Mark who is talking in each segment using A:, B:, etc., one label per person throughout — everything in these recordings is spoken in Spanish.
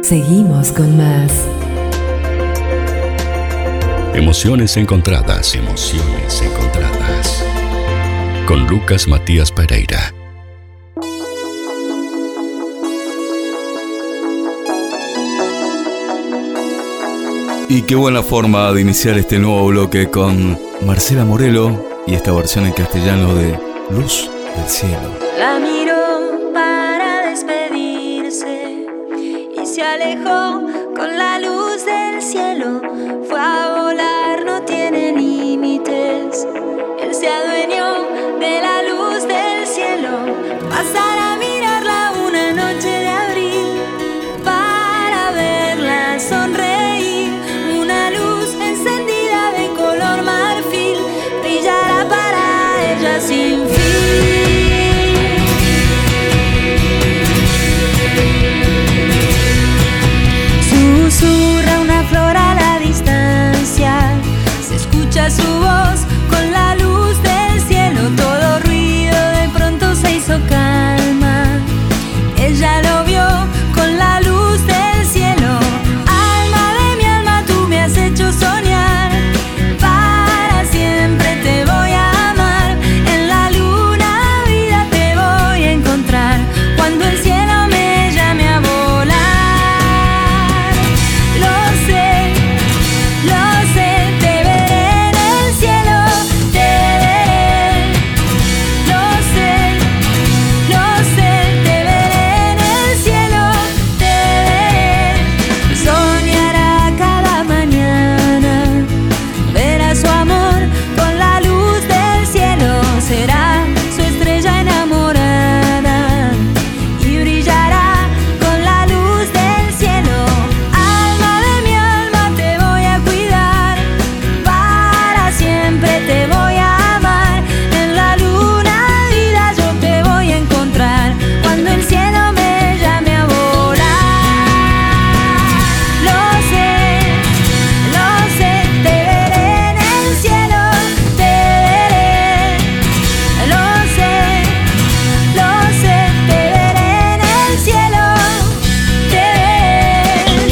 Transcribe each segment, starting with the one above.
A: Seguimos con más.
B: Emociones encontradas, emociones encontradas. Con Lucas Matías Pereira.
C: Y qué buena forma de iniciar este nuevo bloque con Marcela Morelo y esta versión en castellano de Luz del Cielo.
D: La miró para despedirse y se alejó con la luz del cielo. Fue a volar, no tiene límites. Él se adueñó de la luz del cielo. Pasar a mirarla una noche de abril para verla sonreír. Una luz encendida de color marfil brillará para ella sin fin. Susurra una flor a la distancia, se escucha su voz con la luz del cielo. Todo ruido de pronto se hizo calma. Ella lo vio con la luz del cielo. Alma de mi alma, tú me has hecho soñar. Para siempre te voy a amar. En la luna vida te voy a encontrar. Cuando el cielo me llame a volar. Lo sé, te veré en el cielo. Te veré. Lo sé, te veré en el cielo. Te veré. Soñará cada mañana. Verá su amor con la luz del cielo. Será su estrella enamorada y brillará con la luz del cielo. Alma de mi alma, te voy a cuidar. Para siempre te voy a amar. En la luna vida yo te voy a encontrar. Cuando el cielo me llame a volar. Lo sé, te veré en el cielo. Te veré. Lo sé, te veré en el cielo. Te veré.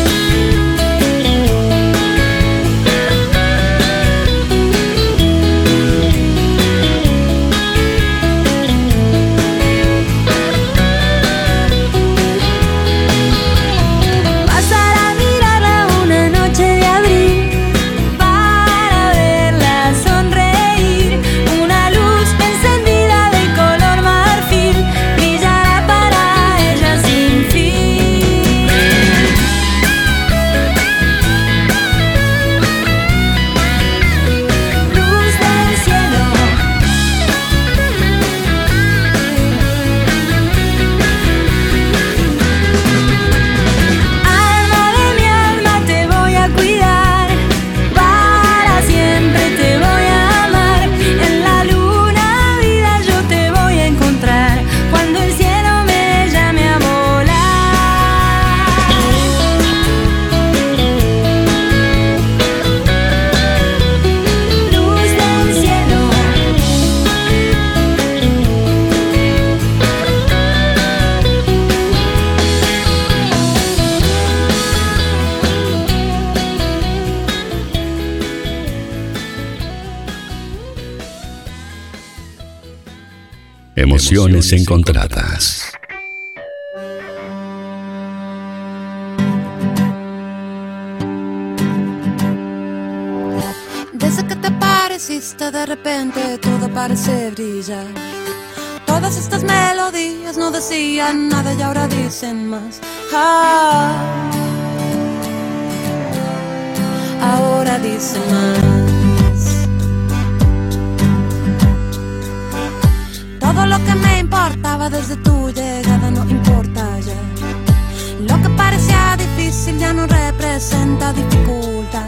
D: Pasar a mirarla una noche de abril para verla sonreír. Una luz encendida de color marfil brillará para ella sin fin. Luz del cielo. Alma de mi alma, te voy a cuidar. Para siempre te voy a amar. En la luna vida yo te voy a encontrar. Cuando el cielo me llame a volar. Luz del cielo.
B: Emociones encontradas.
E: Desde que te apareciste de repente todo parece brillar. Todas estas melodías no decían nada y ahora dicen más. Ahora dicen más. Todo lo que me importaba desde tu llegada no importa ya. Lo que parecía difícil ya no representa dificultad.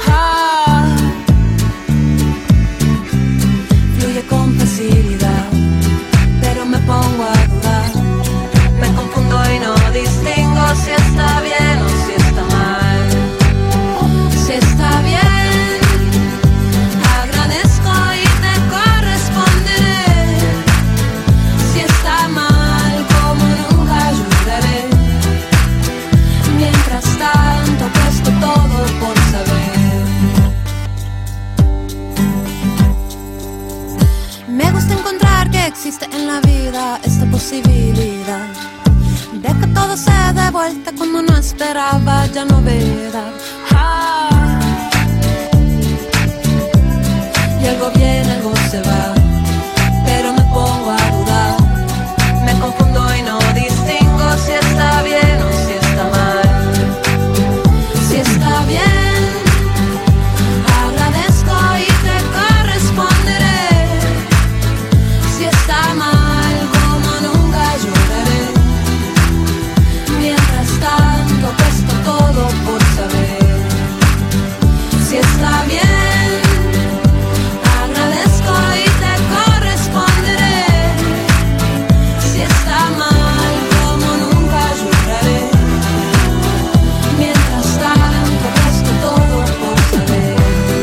E: Fluye con facilidad, pero me pongo a dudar. Me confundo y no distingo si está bien o si está mal. Si está bien, agradezco y te corresponderé. Si está mal, como nunca posibilidad de que todo se dé vuelta cuando no esperaba ya novedad. Y algo viene, algo se va, pero me pongo a dudar. Me confundo y no distingo si está bien o si está mal. Si está bien, agradezco y te corresponderé. Si está mal, como nunca lloraré. Mientras tanto, puesto todo por saber. Si está bien, agradezco y te corresponderé. Si está mal, como nunca lloraré. Mientras tanto, puesto todo por saber.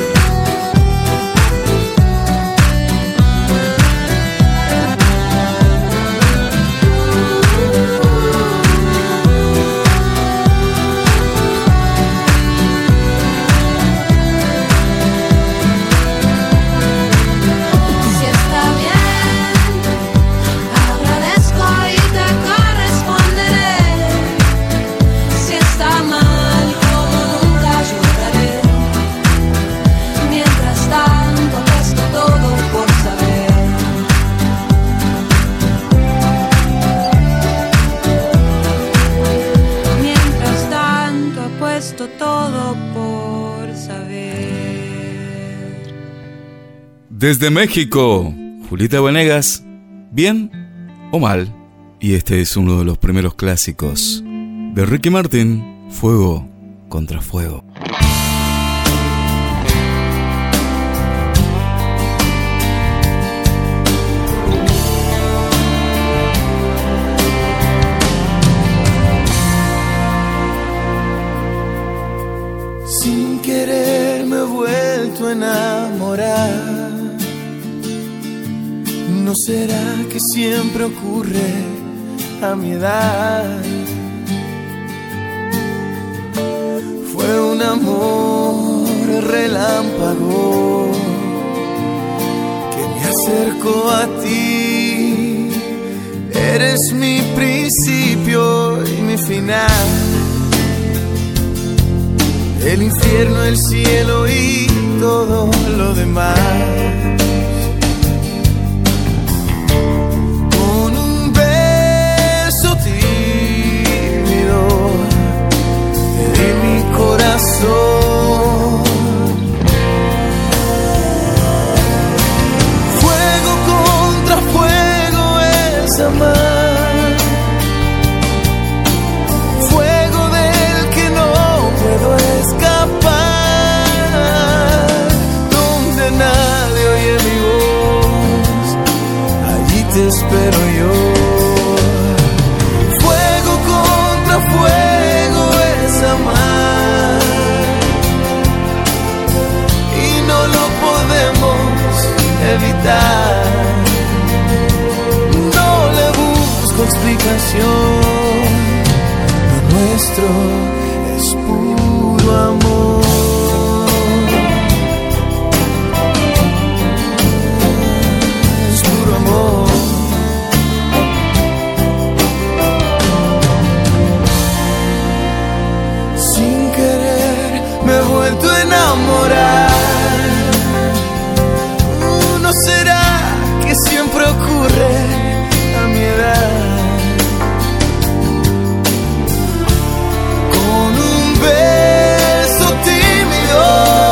E: Si está bien, agradezco y te corresponderé. Si está mal, como nunca lloraré. Mientras tanto, puesto todo por saber. Mientras tanto, puesto todo por saber.
C: Desde México, Julieta Venegas, ¿bien o mal? Y este es uno de los primeros clásicos de Ricky Martin, Fuego contra Fuego.
A: Sin querer me he vuelto a enamorar. ¿No será que siempre ocurre a mi edad? Fue un amor relámpago que me acercó a ti. Eres mi principio y mi final. El infierno, el cielo y todo lo demás. Con un beso tímido te di mi corazón. Fuego contra fuego es amar. Fuego del que no puedo escapar, donde nadie oye mi voz, allí te espero yo. Fuego contra fuego es amar, y no lo podemos evitar. No le busco explicación, lo nuestro es puro amor. Es puro amor. Sin querer me he vuelto a enamorar. ¿No será que siempre ocurre a mi edad? Con un beso tímido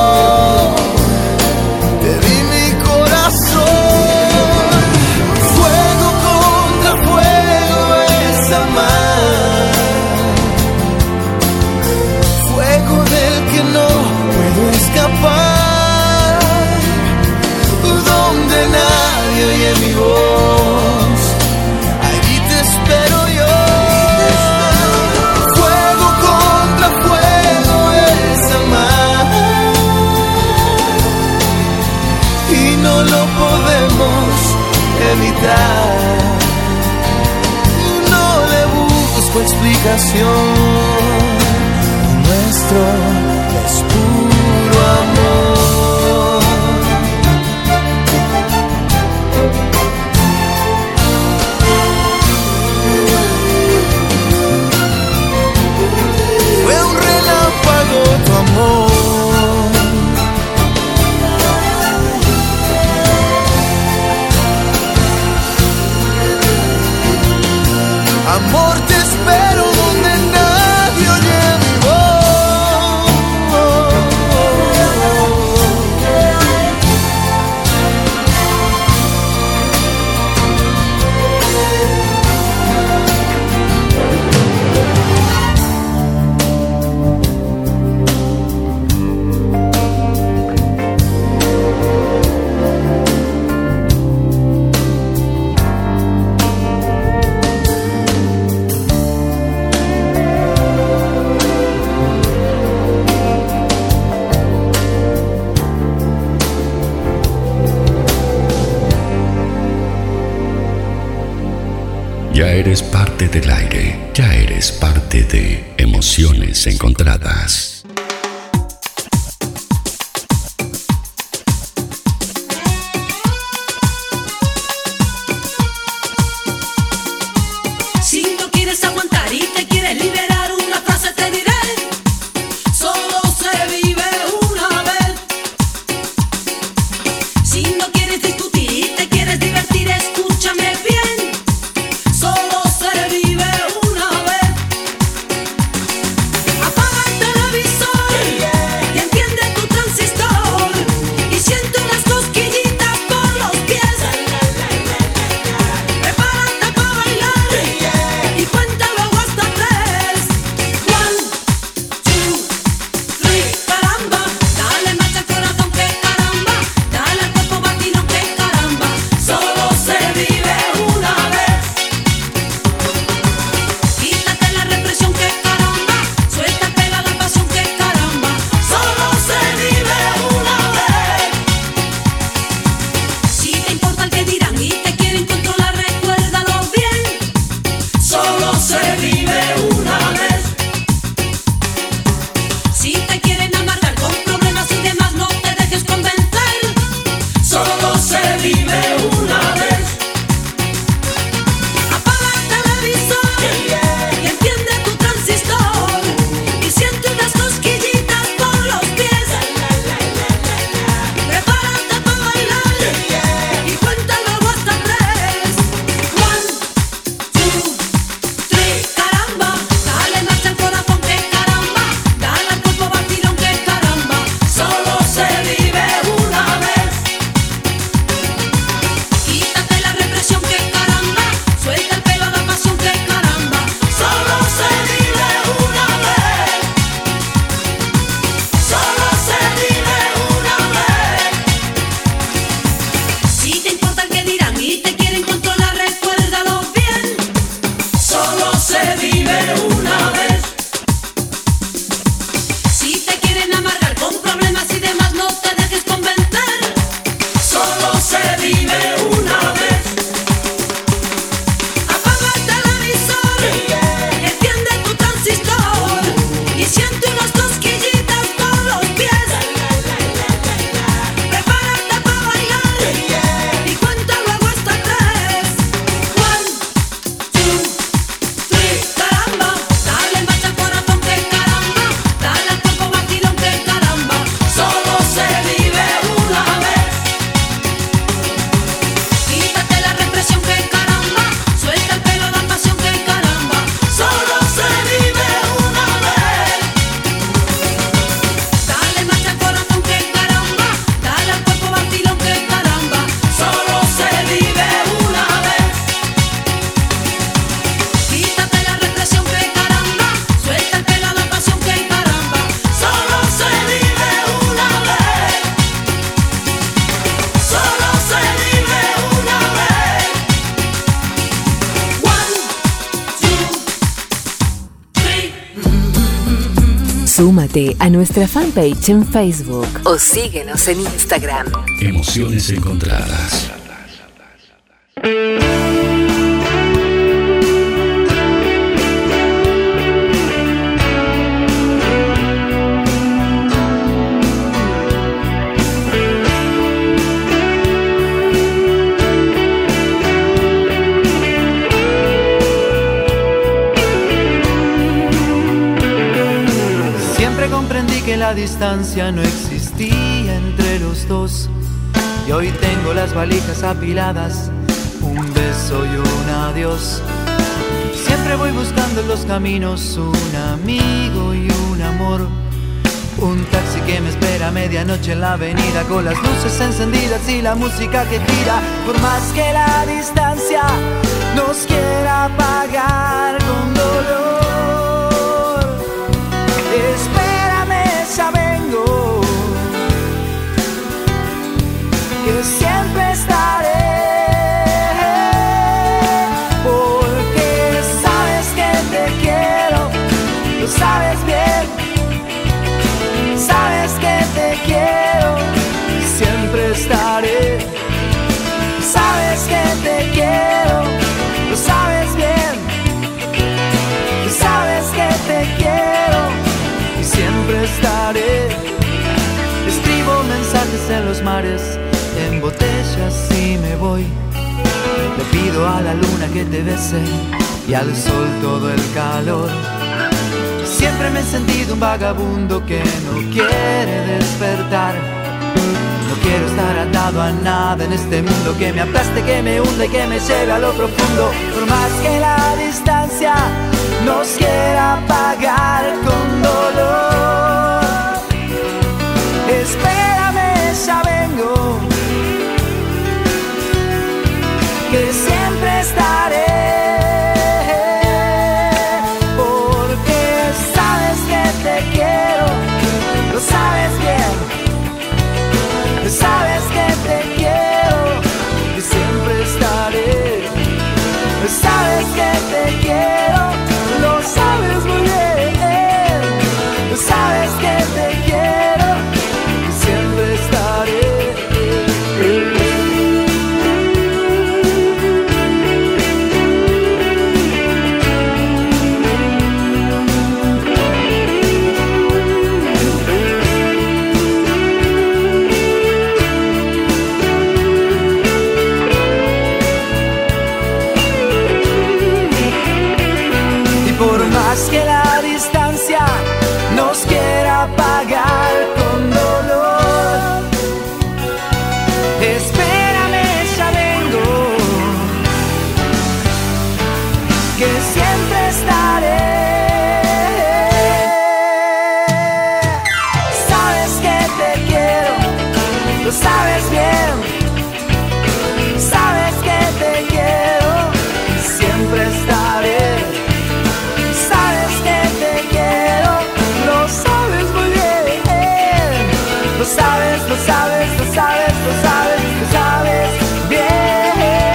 A: te di mi corazón. Fuego contra fuego es amar. Fuego del que no puedo escapar, donde nadie oye mi voz, allí te espero yo. Fuego contra fuego es amar, y no lo podemos evitar. No le busco explicación, lo nuestro es puro amor.
B: eres parte del aire, ya eres parte de Emociones Encontradas.
E: Si no quieres aguantar y te quieres liberar, una frase te diré: solo se vive una vez. Si no quieres discutir y te quieres divertir, escúchame bien: solo se vive una vez. Apaga el televisor y enciende tu transistor y siente unas cosquillitas por los pies. Prepárate para bailar y cuenta luego hasta 3. 1, 2, 3, caramba. Dale marcha al corazón, que caramba. Dale al cuerpo batido, que caramba. Solo se vive una vez. Quítate la represión, que caramba. Suelta el pelo a la pasión, que caramba. Solo se vive una vez. Si te importa el que dirán y te quieren controlar, recuérdalo bien: solo se vive una vez. Si te quieren amargar con problemas y demás, no te dejes convencer: solo se vive una vez. Apaga el televisor y enciende tu transistor y siente unas cosquillitas por los pies. Prepárate para bailar y cuenta luego hasta 3. 1, 2, 3, caramba. Dale marcha al corazón, que caramba. Dale al cuerpo batidón, que caramba. Solo se vive una vez. Quítate la represión, que caramba. Suelta el pelo a la pasión, que caramba. Solo se vive una vez. Solo se vive una vez. Si te importa el que dirán y te quieren controlar, recuérdalo bien: solo se vive una vez. Si te quieren amargar con problemas y demás, no te dejes convencer: solo se vive una vez. Apaga el televisor y enciende tu transistor y siente unas cosquillitas por los pies. Prepárate para bailar y cuenta luego hasta 3. 1, 2, 3, caramba. Dale marcha al corazón, que caramba. Dale al cuerpo batidón, que caramba. Solo se vive una vez. Quítate la represión, que caramba. Suelta el pelo a la pasión, que caramba. Solo se vive una vez. Dale marcha al corazón, que caramba. Dale al cuerpo batidón, que caramba. Solo se vive una vez. Quítate la represión, que caramba. Suelta el pelo a la pasión, que caramba. Solo se vive una vez. Solo se vive una vez. 1, 2, 3.
F: Súmate a nuestra fanpage en Facebook o síguenos en Instagram.
B: Emociones Encontradas.
A: Siempre comprendí que la distancia no existía entre los dos. Y hoy tengo las valijas apiladas, un beso y un adiós. Siempre voy buscando en los caminos un amigo y un amor. Un taxi que me espera a medianoche en la avenida, con las luces encendidas y la música que tira. Por más que la distancia nos quiera apagar con dolor, espérame, ya vengo, que siempre estaré. Porque sabes que te quiero, lo sabes bien. Sabes que te quiero y siempre estaré. Sabes que te quiero, lo sabes bien. los mares en botellas y me voy. Le pido a la luna que te bese y al sol todo el calor. Siempre me he sentido un vagabundo que no quiere despertar. No quiero estar atado a nada en este mundo que me aplaste, que me hunda y que me lleve a lo profundo. Por más que la distancia nos quiera apagar con dolor, espérame, ya vengo, que siempre estaré. Sabes bien, sabes que te quiero y siempre estaré. Sabes que te quiero, lo sabes muy bien. Sabes que te quiero y siempre estaré. Que la distancia nos quiera apagar con dolor, espérame, ya vengo, que siempre estaré. Sabes que te quiero, lo sabes bien. Sabes que te quiero y siempre estaré. Lo sabes, lo sabes, lo sabes, lo sabes, lo sabes bien.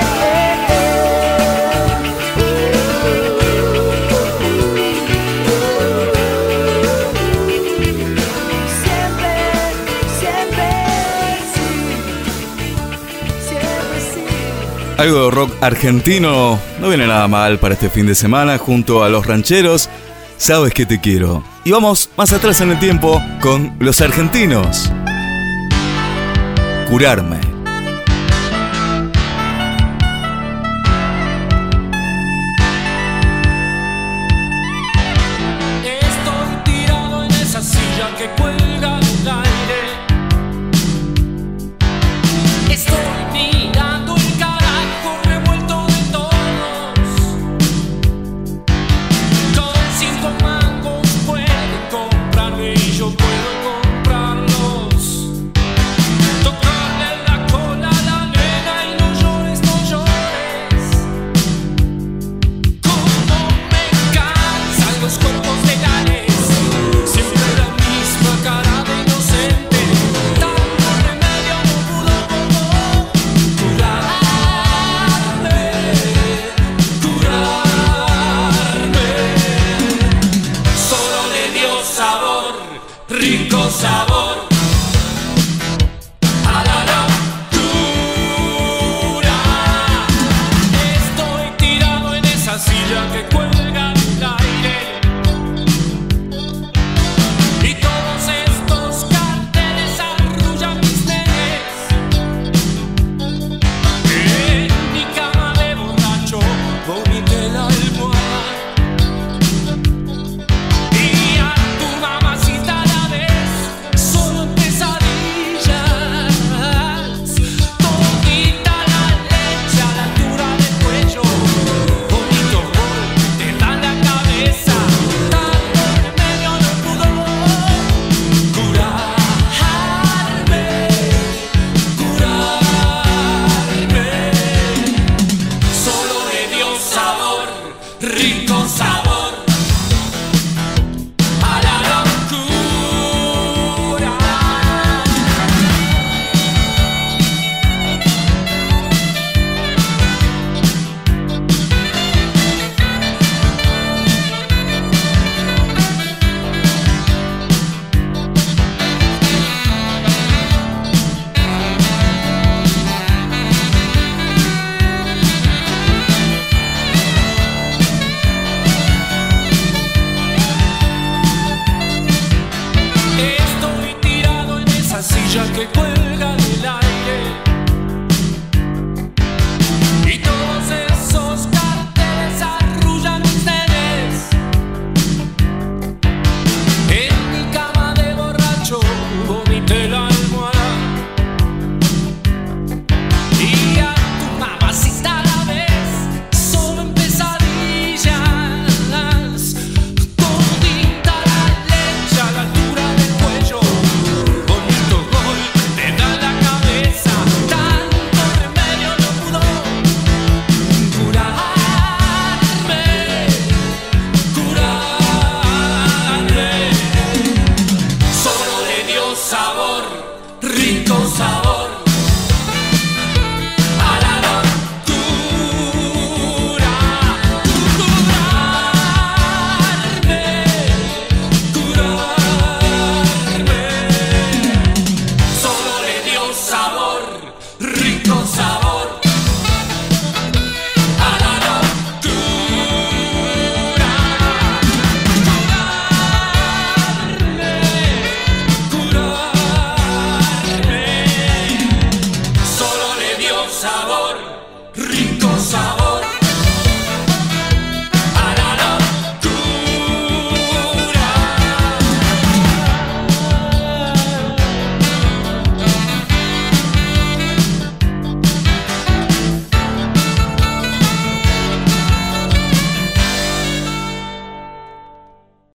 A: Siempre, siempre sí, siempre sí.
C: Algo de rock argentino no viene nada mal para este fin de semana junto a Los Rancheros. Sabes que te quiero. Y vamos más atrás en el tiempo con Los Argentinos. Curarme.
G: Estoy tirado en esa silla que cuelga del aire. Estoy mirando el carajo revuelto de todos. Con 5 mangos pueden comprarme y yo puedo comprarlos. Tocarle la cola a la nena y no llores, no llores. Como me cansan los cuerpos legales, siempre la misma cara de inocente. Tanto remedio no pudo como curarme, curarme. Solo le dio sabor, rico sabor.